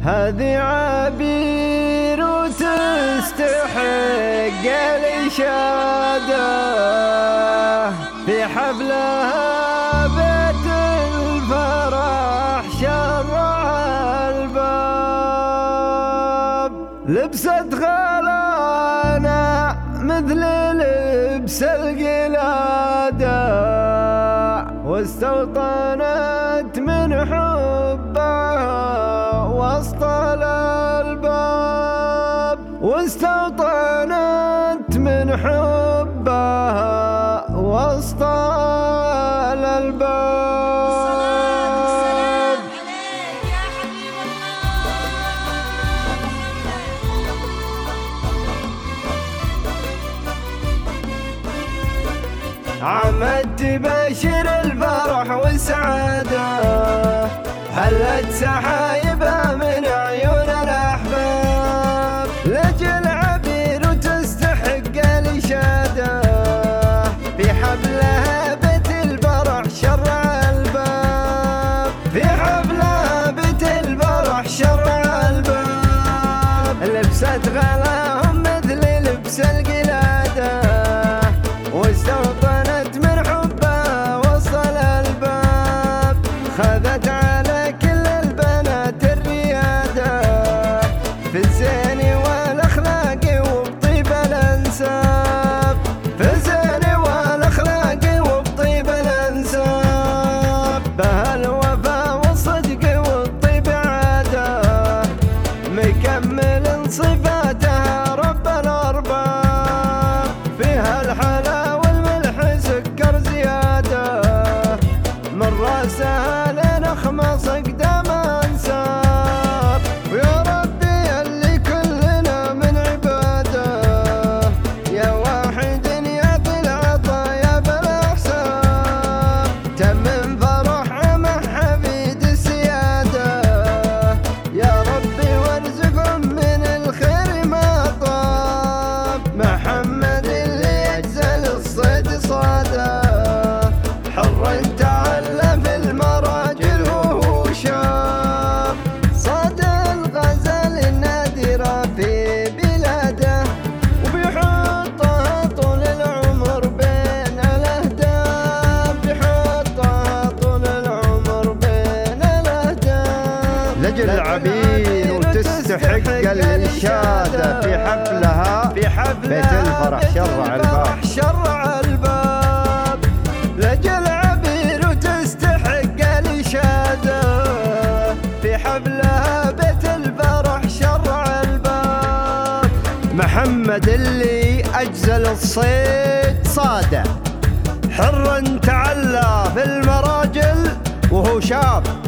هذه عبير وتستحق الإشادة في حفلها بيت الفرح شرع الباب. لبست غلانة مثل لبس القلادة واستوطنت من حبها وسط الألباب. واستوطنت من حبها وسط الألباب. عمد تبشر الفرح والسعادة، حلت سحايبها من عيون الأحباب. لجل عبير وتستحق الإشادة في حفلها بيت الفرح شرع الباب. في حفلها بيت الفرح شرع الباب. لبست غلاهم مثل لبس القلادة واستوطنت من حبها وسط الألباب. خذت على كل البنات الريادة في الزين والأخلاق وبطيب الأنساب. في الزين والأخلاق وبطيب الأنساب. بها الوفا والصدق والطيب عادة مكمل صفاتها رب الأرباب. فيها الحلا والملح سكر زيادة من راسها لين أخمص أقدام أنساب. ويا ربي اللي كلنا من عباده يا واحد يعطي العطايا بالأحساب. تمم فرح مع حفيد السيادة يا ربي وارزقهم من الخير ما طاب. محمد اللي يجزل الصيد صاده حر تعلى في المراجل وهو شاب. صاد الغزل النادرة في بلاده وبيحطها طول العمر بين الأهداف. بيحطها طول العمر بين الأهداف. لجل عبير وتستحق الإشادة في حفلها بيت الفرح شرع الباب. شرع الباب. لجل عبير وتستحق الإشادة في حفلها بيت الفرح شرع الباب. محمد اللي أجزل الصيد صاده حر تعلى في المراجل وهو شاب.